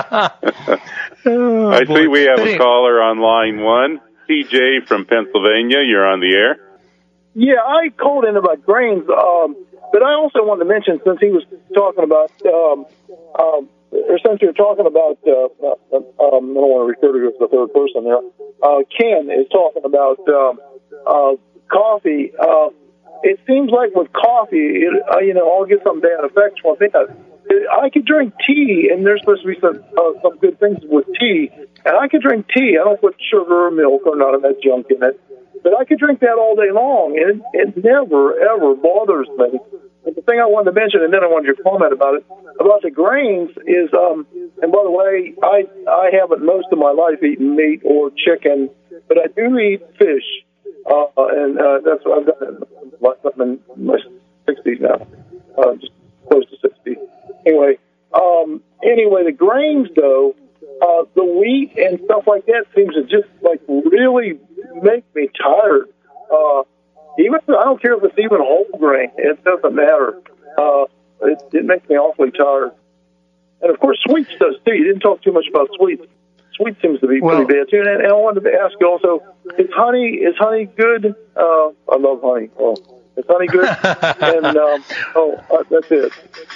oh, I boy. see we have but a anyway. caller on line one. T J from Pennsylvania, you're on the air. Yeah, I called in about grains, um, but I also wanted to mention, since he was talking about, um, um, or since you're talking about, uh, uh, um, I don't want to refer to you as the third person there, uh, Ken is talking about um, uh, coffee. Uh, it seems like with coffee, it, uh, you know, I'll get some bad effects from it. I could drink tea, and there's supposed to be some, uh, some good things with tea, and I could drink tea. I don't put sugar or milk or none of that junk in it. But I could drink that all day long, and it, it never, ever bothers me. But the thing I wanted to mention, and then I wanted your comment about it, about the grains is, um, and by the way, I I haven't most of my life eaten meat or chicken, but I do eat fish, uh, and uh, that's what I've done. I'm in my sixties now, uh, just close to sixty. Anyway, um, anyway, the grains, though, uh, the wheat and stuff like that seems to just, like, really make me tired. Uh, even I don't care if it's even whole grain; it doesn't matter. Uh, it, it makes me awfully tired. And of course, sweets does too. You didn't talk too much about sweets. Sweet seems to be well, pretty bad too. And, and I wanted to ask you also: Is honey is honey good? Uh, I love honey. Oh, is honey good? and um, oh, uh, that's it.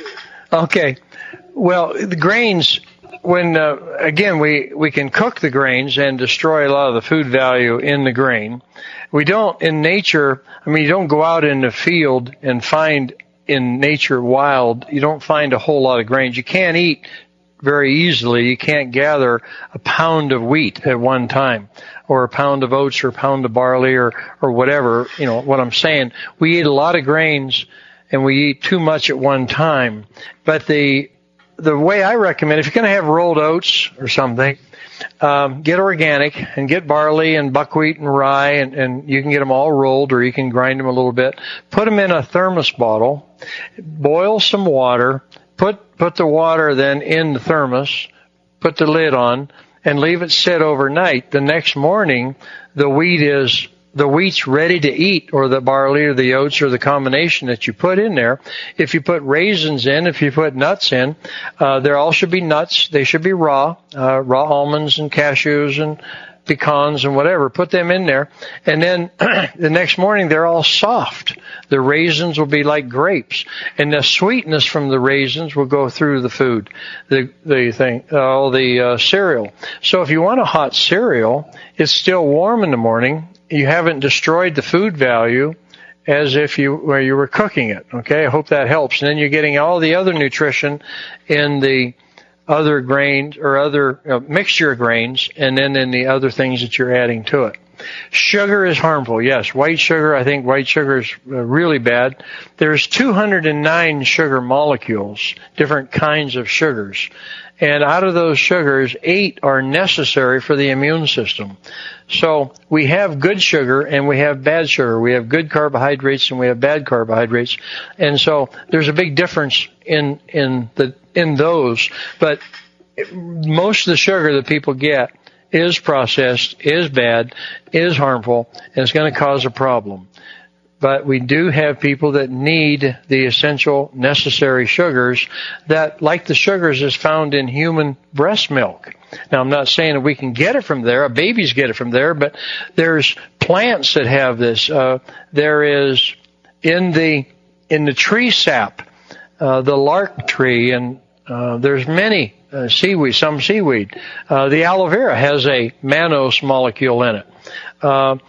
Okay. Well, the grains, when, uh, again, we, we can cook the grains and destroy a lot of the food value in the grain. We don't, in nature, I mean, you don't go out in the field and find in nature wild, you don't find a whole lot of grains. You can't eat very easily. You can't gather a pound of wheat at one time, or a pound of oats, or a pound of barley, or, or whatever. You know what I'm saying? We eat a lot of grains, and we eat too much at one time. But the the way I recommend, if you're going to have rolled oats or something, um, get organic and get barley and buckwheat and rye, and, and you can get them all rolled, or you can grind them a little bit. Put them in a thermos bottle, boil some water, put put the water then in the thermos, put the lid on, and leave it sit overnight. The next morning, the wheat is the wheat's ready to eat, or the barley or the oats or the combination that you put in there. If you put raisins in, if you put nuts in, uh, there all should be nuts. They should be raw, uh, raw almonds and cashews and pecans and whatever. Put them in there. And then the next morning, they're all soft. The raisins will be like grapes. And the sweetness from the raisins will go through the food, the, the thing, all uh, the uh, cereal. So if you want a hot cereal, it's still warm in the morning. You haven't destroyed the food value as if you where you were cooking it. Okay, I hope that helps. And then you're getting all the other nutrition in the other grains or other uh, mixture of grains, and then in the other things that you're adding to it. Sugar is harmful. Yes, white sugar. I think white sugar is uh, really bad. There's two hundred nine sugar molecules, different kinds of sugars. And out of those sugars, eight are necessary for the immune system. So we have good sugar and we have bad sugar. We have good carbohydrates and we have bad carbohydrates. And so there's a big difference in, in the, in those. But most of the sugar that people get is processed, is bad, is harmful, and it's going to cause a problem. But we do have people that need the essential necessary sugars that, like the sugars is found in human breast milk. Now, I'm not saying that we can get it from there. Babies get it from there, but there's plants that have this. Uh, there is in the in the tree sap, uh, the lark tree, and uh, there's many uh, seaweed, some seaweed. Uh, the aloe vera has a mannose molecule in it. Uh,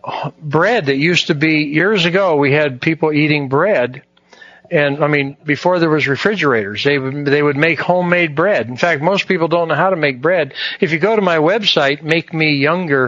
bread that used to be, years ago, we had people eating bread. And, I mean, before there was refrigerators, they would, they would make homemade bread. In fact, most people don't know how to make bread. If you go to my website, make me younger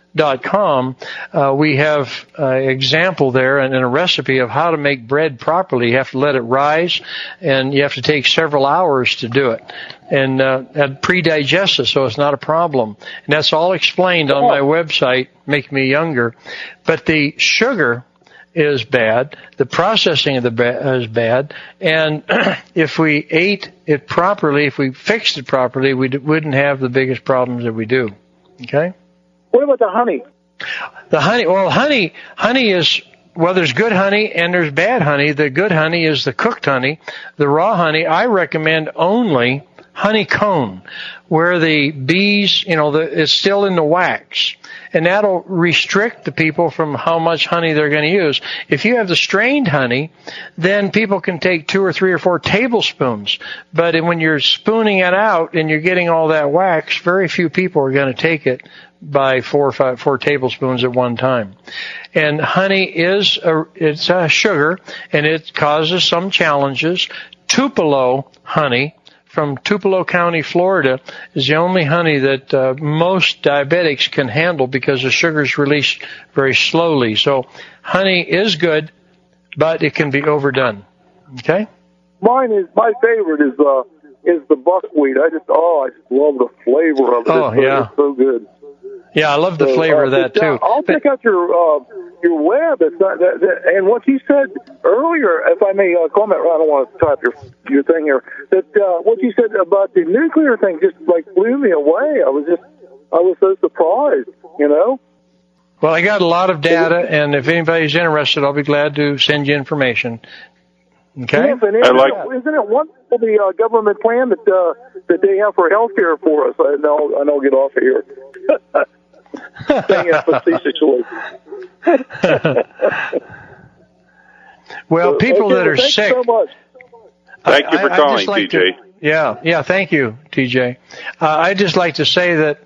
dot com, uh, we have an example there and, and a recipe of how to make bread properly. You have to let it rise, and you have to take several hours to do it. And uh, that pre-digests it, so it's not a problem. And that's all explained on my website, Make Me Younger. But the sugar is bad. The processing of the ba- is bad. And if we ate it properly, if we fixed it properly, we d- wouldn't have the biggest problems that we do. Okay? What about the honey? The honey, well, honey, honey is, well, there's good honey and there's bad honey. The good honey is the cooked honey. The raw honey, I recommend only honeycomb, where the bees, you know, the, it's still in the wax. And that'll restrict the people from how much honey they're going to use. If you have the strained honey, then people can take two or three or four tablespoons. But when you're spooning it out and you're getting all that wax, very few people are going to take it by four or five, four tablespoons at one time. And honey is a, it's a sugar, and it causes some challenges. Tupelo honey from Tupelo County, Florida, is the only honey that uh, most diabetics can handle because the sugar is released very slowly. So honey is good, but it can be overdone. Okay? Mine is, my favorite is uh is the buckwheat. I just, oh, I just love the flavor of it. Oh, it's, yeah. It's so good. Yeah, I love the So, flavor uh, of that, but, uh, too. I'll But- check out your uh, your web. It's not, that, that, and what you said earlier, if I may uh, comment, I don't want to type your your thing here. That uh, what you said about the nuclear thing just like blew me away. I was just, I was so surprised. You know. Well, I got a lot of data, and if anybody's interested, I'll be glad to send you information. Okay? Yes, and I isn't, like- it, isn't it wonderful the uh, government plan that uh, that they have for health care for us? I know, I know, get off of here. Saying it facetiously. Well, people Okay, that well, are thanks sick. so much. Thank you for I- I'd calling, just like T J. to- yeah, yeah, thank you, T J. Uh, I'd just like to say that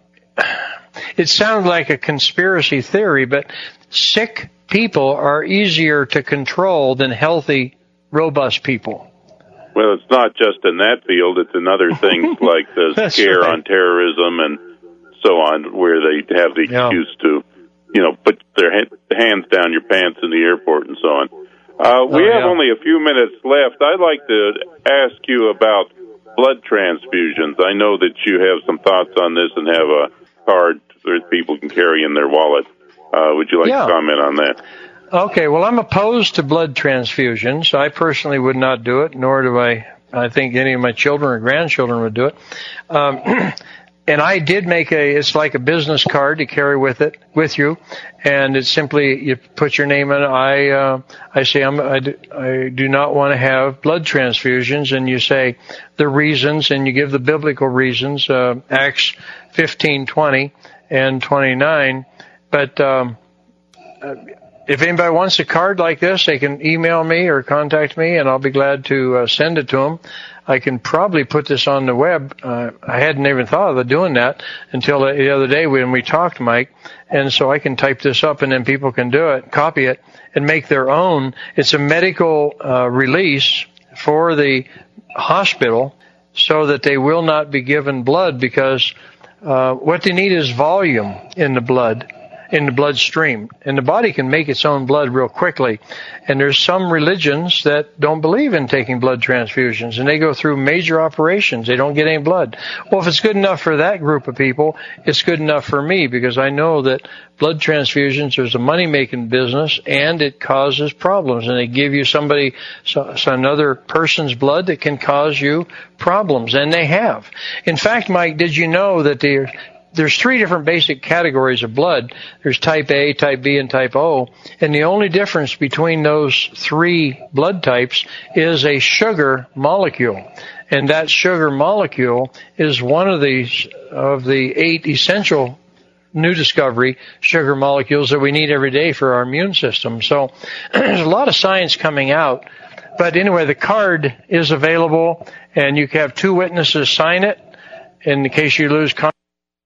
it sounds like a conspiracy theory, but sick people are easier to control than healthy, robust people. Well, it's not just in that field. It's in other things like the That's scare right. on terrorism and so on, where they have the Yeah. excuse to, you know, put their ha- hands down your pants in the airport and so on. Uh, we Oh, have yeah. only a few minutes left. I'd like to ask you about blood transfusions. I know that you have some thoughts on this and have a card that people can carry in their wallet. Uh, would you like Yeah. to comment on that? Okay, well, I'm opposed to blood transfusions. I personally would not do it, nor do I, I think any of my children or grandchildren would do it. Um, and I did make a, it's like a business card to carry with it, with you. And it's simply, you put your name in it. I, uh, I say, I'm, I, do, I do not want to have blood transfusions. And you say the reasons, and you give the biblical reasons, uh, Acts fifteen, twenty and twenty-nine. But, um, uh, if anybody wants a card like this, they can email me or contact me, and I'll be glad to uh, send it to them. I can probably put this on the web. Uh, I hadn't even thought of doing that until the other day when we talked, Mike. And so I can type this up, and then people can do it, copy it, and make their own. It's a medical uh, release for the hospital so that they will not be given blood, because uh, what they need is volume in the blood. In the bloodstream, and the body can make its own blood real quickly. And there's some religions that don't believe in taking blood transfusions, and they go through major operations. They don't get any blood. Well, if it's good enough for that group of people, it's good enough for me, because I know that blood transfusions is a money-making business, and it causes problems. And they give you somebody, so, so another person's blood that can cause you problems, and they have. In fact, Mike, did you know that the There's three different basic categories of blood. There's type A, type B, and type O. And the only difference between those three blood types is a sugar molecule. And that sugar molecule is one of these, of the eight essential new discovery sugar molecules that we need every day for our immune system. So there's a lot of science coming out. But anyway, the card is available, and you can have two witnesses sign it in case you lose contact.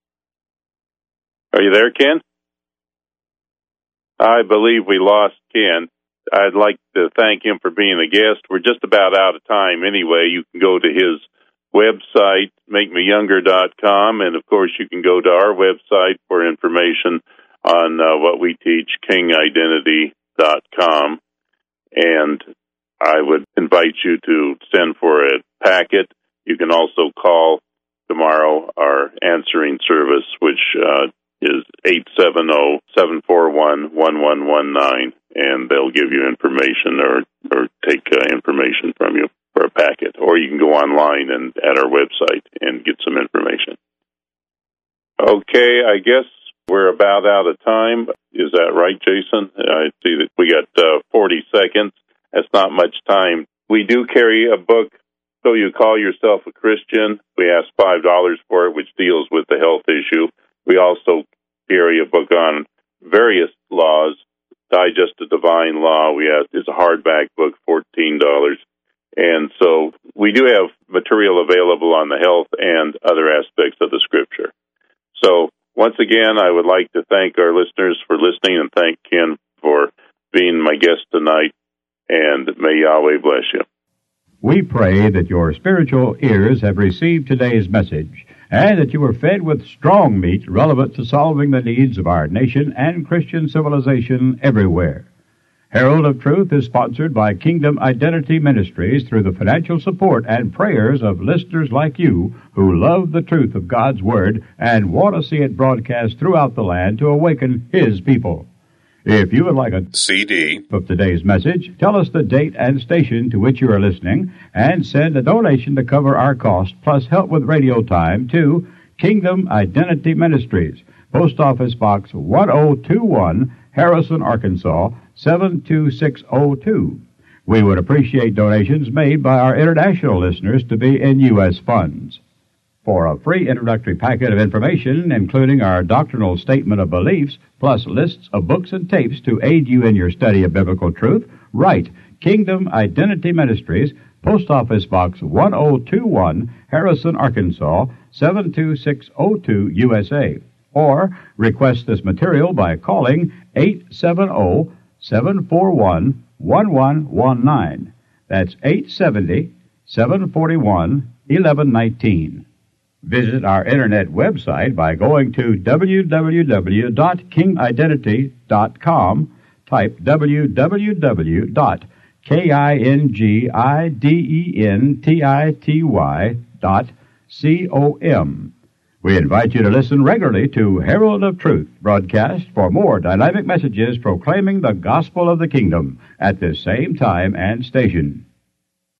Are you there, Ken? I believe we lost Ken. I'd like to thank him for being a guest. We're just about out of time anyway. You can go to his website, make me younger dot com, and of course you can go to our website for information on uh, what we teach, king identity dot com. And I would invite you to send for a packet. You can also call tomorrow our answering service, which uh, is eight seven zero, seven four one, one one one nine, and they'll give you information or, or take uh, information from you for a packet. Or you can go online and at our website and get some information. Okay, I guess we're about out of time. Is that right, Jason? I see that we got uh, forty seconds. That's not much time. We do carry a book, So You Call Yourself a Christian. We ask five dollars for it, which deals with the health issue. We also carry a book on various laws, Digest of Divine Law. We have, it's a hardback book, fourteen dollars. And so we do have material available on the health and other aspects of the Scripture. So once again, I would like to thank our listeners for listening and thank Ken for being my guest tonight. And may Yahweh bless you. We pray that your spiritual ears have received today's message and that you were fed with strong meat relevant to solving the needs of our nation and Christian civilization everywhere. Herald of Truth is sponsored by Kingdom Identity Ministries through the financial support and prayers of listeners like you who love the truth of God's Word and want to see it broadcast throughout the land to awaken His people. If you would like a C D of today's message, tell us the date and station to which you are listening, and send a donation to cover our cost, plus help with radio time, to Kingdom Identity Ministries, Post Office Box one oh two one, Harrison, Arkansas, seven two six oh two. We would appreciate donations made by our international listeners to be in U S funds. For a free introductory packet of information, including our doctrinal statement of beliefs, plus lists of books and tapes to aid you in your study of biblical truth, write Kingdom Identity Ministries, Post Office Box one oh two one, Harrison, Arkansas, seven two six oh two, U S A. Or request this material by calling eight seven zero, seven four one, one one one nine. That's eight seven zero, seven four one, one one one nine. Visit our internet website by going to w w w dot king identity dot com. Type w w w dot king identity dot com. We invite you to listen regularly to Herald of Truth broadcast for more dynamic messages proclaiming the gospel of the kingdom at this same time and station.